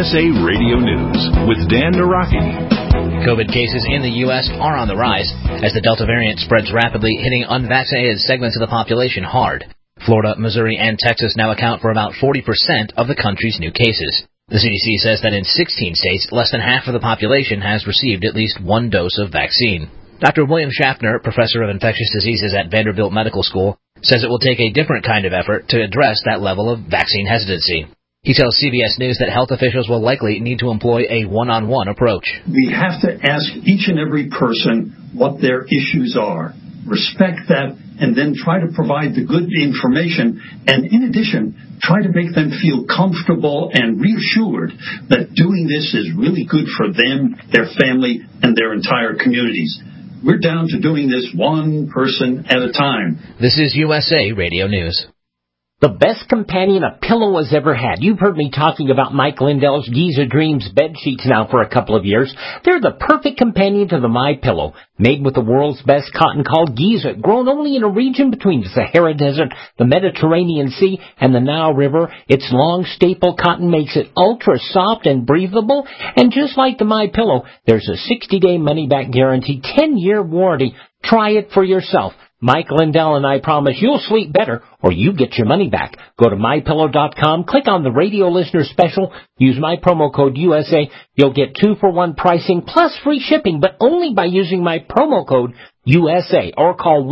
USA Radio News with Dan Naraki. COVID cases in the U.S. are on the rise as the Delta variant spreads rapidly, hitting unvaccinated segments of the population hard. Florida, Missouri, and Texas now account for about 40% of the country's new cases. The CDC says that in 16 states, less than half of the population has received at least one dose of vaccine. Dr. William Schaffner, professor of infectious diseases at Vanderbilt Medical School, says it will take a different kind of effort to address that level of vaccine hesitancy. He tells CBS News that health officials will likely need to employ a one-on-one approach. We have to ask each and every person what their issues are, respect that, and then try to provide the good information, and in addition, try to make them feel comfortable and reassured that doing this is really good for them, their family, and their entire communities. We're down to doing this one person at a time. This is USA Radio News. The best companion a pillow has ever had. You've heard me talking about Mike Lindell's Giza Dreams bed sheets now for a couple of years. They're the perfect companion to the MyPillow. Made with the world's best cotton called Giza, grown only in a region between the Sahara Desert, the Mediterranean Sea, and the Nile River. Its long staple cotton makes it ultra soft and breathable. And just like the MyPillow, there's a 60-day money-back guarantee, 10-year warranty. Try it for yourself. Mike Lindell and I promise you'll sleep better or you get your money back. Go to MyPillow.com, click on the radio listener special, use my promo code USA. You'll get 2-for-1 pricing plus free shipping, but only by using my promo code USA, or call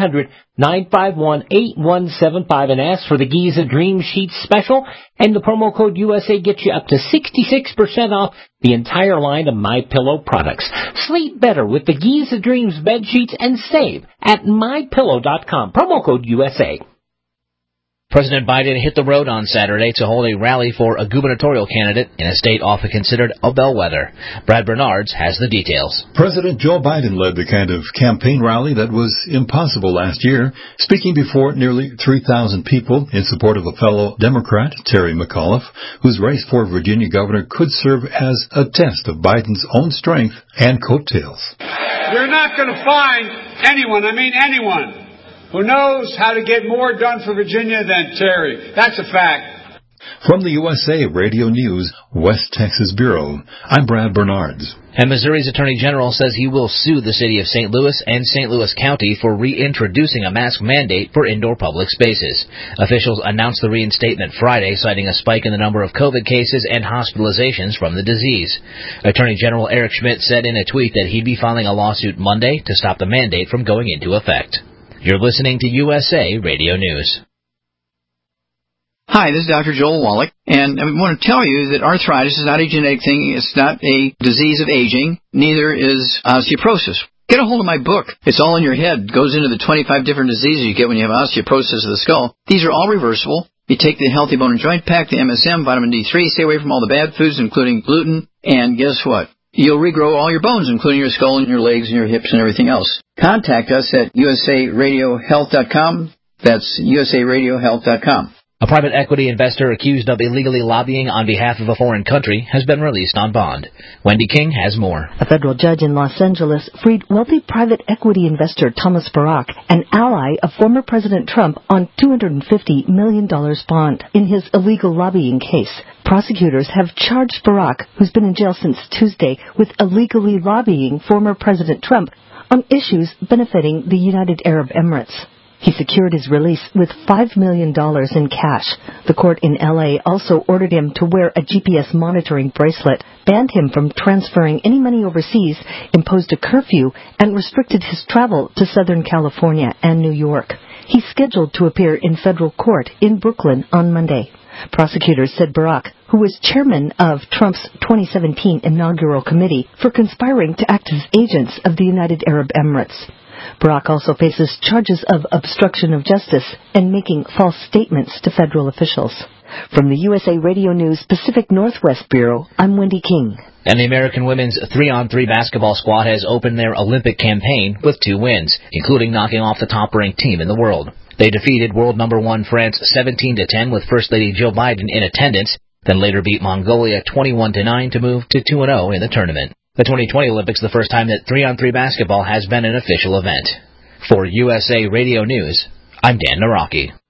1-800-951-8175 and ask for the Giza Dream Sheets special, and the promo code USA gets you up to 66% off the entire line of MyPillow products. Sleep better with the Giza Dreams bed sheets and save at MyPillow.com, promo code USA. President Biden hit the road on Saturday to hold a rally for a gubernatorial candidate in a state often considered a bellwether. Brad Bernards has the details. President Joe Biden led the kind of campaign rally that was impossible last year, speaking before nearly 3,000 people in support of a fellow Democrat, Terry McAuliffe, whose race for Virginia governor could serve as a test of Biden's own strength and coattails. You're not going to find anyone who knows how to get more done for Virginia than Terry. That's a fact. From the USA Radio News West Texas Bureau, I'm Brad Bernards. And Missouri's Attorney General says he will sue the city of St. Louis and St. Louis County for reintroducing a mask mandate for indoor public spaces. Officials announced the reinstatement Friday, citing a spike in the number of COVID cases and hospitalizations from the disease. Attorney General Eric Schmidt said in a tweet that he'd be filing a lawsuit Monday to stop the mandate from going into effect. You're listening to USA Radio News. Hi, this is Dr. Joel Wallach, and I want to tell you that arthritis is not a genetic thing. It's not a disease of aging. Neither is osteoporosis. Get a hold of my book. It's all in your head. It goes into the 25 different diseases you get when you have osteoporosis of the skull. These are all reversible. You take the Healthy Bone and Joint Pack, the MSM, vitamin D3, stay away from all the bad foods, including gluten, and guess what? You'll regrow all your bones, including your skull and your legs and your hips and everything else. Contact us at usaradiohealth.com. That's usaradiohealth.com. A private equity investor accused of illegally lobbying on behalf of a foreign country has been released on bond. Wendy King has more. A federal judge in Los Angeles freed wealthy private equity investor Thomas Barak, an ally of former President Trump, on $250 million bond. In his illegal lobbying case, prosecutors have charged Barak, who's been in jail since Tuesday, with illegally lobbying former President Trump on issues benefiting the United Arab Emirates. He secured his release with $5 million in cash. The court in L.A. also ordered him to wear a GPS monitoring bracelet, banned him from transferring any money overseas, imposed a curfew, and restricted his travel to Southern California and New York. He's scheduled to appear in federal court in Brooklyn on Monday. Prosecutors said Barak, who was chairman of Trump's 2017 inaugural committee for conspiring to act as agents of the United Arab Emirates. Barak also faces charges of obstruction of justice and making false statements to federal officials. From the USA Radio News Pacific Northwest Bureau, I'm Wendy King. And the American women's 3-on-3 basketball squad has opened their Olympic campaign with 2 wins, including knocking off the top-ranked team in the world. They defeated world number 1 France 17-10 with First Lady Joe Biden in attendance, then later beat Mongolia 21-9 to move to 2-0 in the tournament. The 2020 Olympics the first time that 3-on-3 basketball has been an official event. For USA Radio News, I'm Dan Naraki.